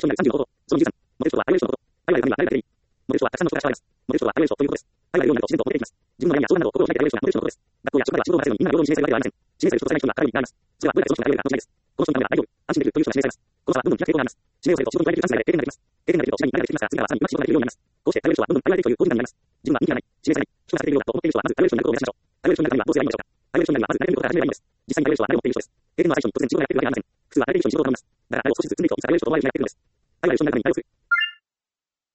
ルションなる30のこと。その13。モデルとはあらゆる人のこと。あらゆる神は誰々でいい。モデルとはたくさんの人が従われます。モデルとはあらゆる人ということです。あらゆるようなると自然と求めていきます。自分の悩みや相談などを心を開いてあらゆる人がモデルのことです。学校や職場では仕事を任せるのにみんな平等に指名されるわけではありません。指名される人とされない人がある意味があります。それはどれだけその人があるような話です。この人に頼れば大丈夫。安心できるという人が指名されます。この差はどんどん開く傾向があります。指名をされると仕事に加えるチャンスがで経験ができます。経験ができると次第に慣れてきますが、次からはさらにうまく仕事ができるようになります。こうしてあらゆる人はどんどんあらゆるという個人になります。自分は人気がない、指名されない、人がされているようだと思っている人はまずあらゆる人になることを目指しましょう。あらゆる人になるにはどうすればいいのでしょうか。あらゆる人になるにはまず慣れていることから始めればいいのです。実際にあらゆる人は慣れを持っている人です。経験の最初に突然自分がやっているわけではありません。普通は慣れている人に仕事を頼みます。だから慣れを少しずつ積んでいくといつかあらゆる人とお会いになってくるのです。あらゆる人になるために慣れをする。